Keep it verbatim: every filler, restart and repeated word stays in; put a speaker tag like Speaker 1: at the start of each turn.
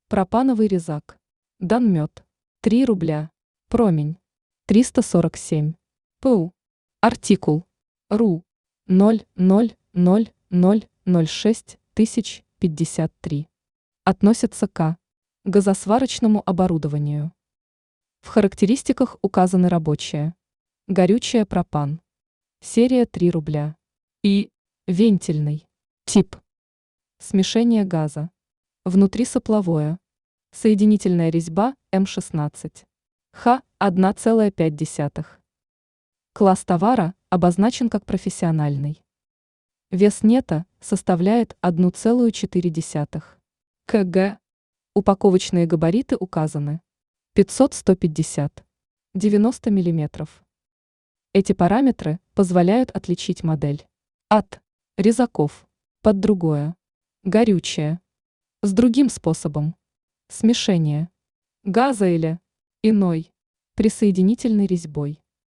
Speaker 1: Пропановый резак. Данмет. три рубля. Промень. триста сорок семь. ПУ. Артикул. РУ. ноль ноль ноль ноль ноль шесть тысяч пятьдесят три. Относится к газосварочному оборудованию. В характеристиках указаны рабочие. Горючее пропан. Серия три рубля. И вентильный. Тип. Смешение газа. Внутрисопловое. Соединительная резьба М шестнадцать. Х одна целая пять десятых. Класс товара обозначен как профессиональный. Вес нета составляет одна целая четыре десятых кг. Упаковочные габариты указаны. пятьсот — сто пятьдесят. девяносто миллиметров. Эти параметры позволяют отличить модель от резаков под другое. Горючее. С другим способом. Смешение газа или иной присоединительной резьбой.